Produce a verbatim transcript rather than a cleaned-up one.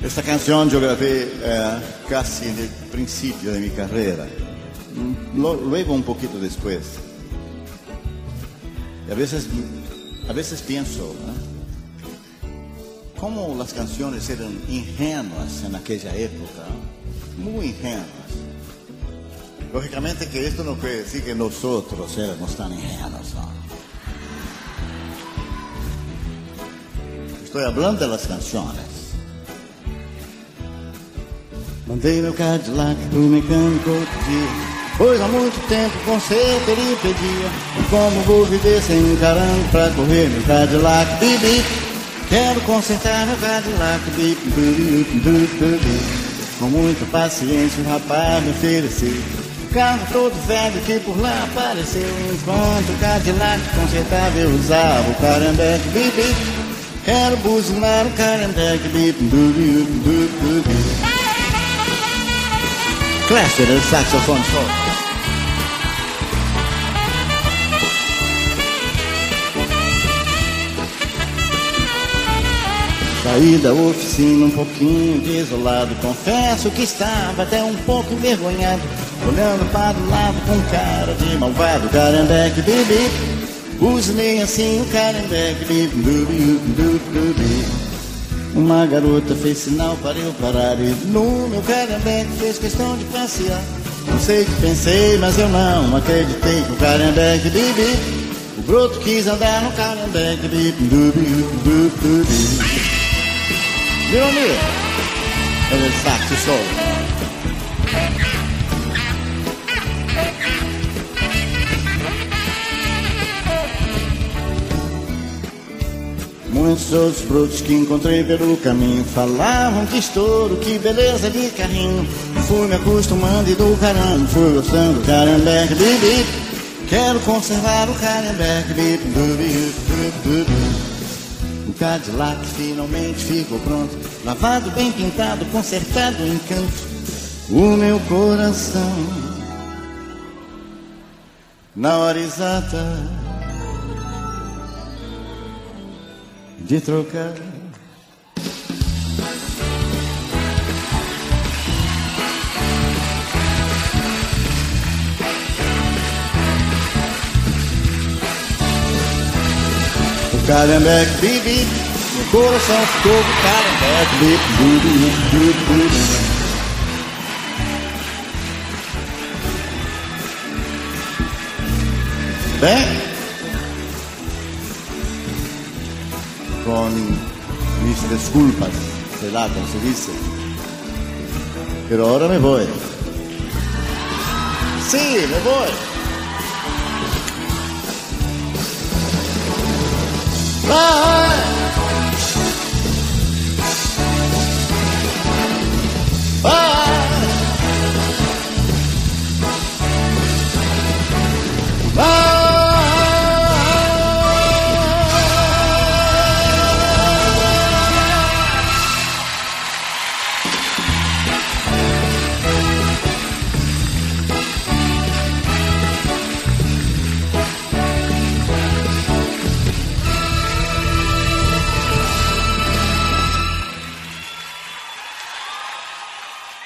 Esta canción yo grabé eh, casi en el principio de mi carrera, Lo, luego un poquito después. Y a veces, a veces pienso, ¿eh? cómo las canciones eran ingenuas en aquella época, muy ingenuas. Lógicamente que esto no quiere decir que nosotros éramos tan ingenuos, ¿no? Estoy hablando de las canciones. Mandei meu Cadillac pro mecânico outro dia, pois há muito tempo o conserto ele pedia. Como vou viver sem um carango pra correr meu Cadillac, bip, bip. Quero consertar meu Cadillac, bip, bip, bip, bip. Com muita paciência o rapaz me ofereceu o carro todo velho que por lá apareceu. Enquanto o Cadillac consertava eu usava o carambeque, bip, bip. Quero buzinar o carambeque, bip, bip, bip, bip, bip. Classe del saxofone solo. Saí da oficina um pouquinho desolado, confesso que estava até um pouco envergonhado, olhando para o lado com cara de malvado. Carambeque, bip, bip. Buzinei assim o carambeque, bip, bip, bip, bip, bip. Uma garota fez sinal para eu parar e no meu carambeque fez questão de passear. Não sei o que pensei, mas eu não acreditei que o carambeque, bip, bip. O broto quis andar no carambeque, bip, bip, bip, bip, bip. Viu, amigo? É o saxo solo. Muitos outros brotos que encontrei pelo caminho falavam que estouro, que beleza de carrinho. Fui me acostumando e do caramba fui gostando do carambeque, bip, bip. Quero conservar o carambeque, bip, bip, bip, bip, bip. O Cadillac finalmente ficou pronto, lavado, bem pintado, consertado em canto. O meu coração, na hora exata de trocar. O carambeque, bip, bip. Meu coração ficou com o carambeque, bip, bip, bip, bip, bip. Bem, con mis disculpas, sei lá como se dice, pero ahora me voy. Sí, me voy. Bye. Bye.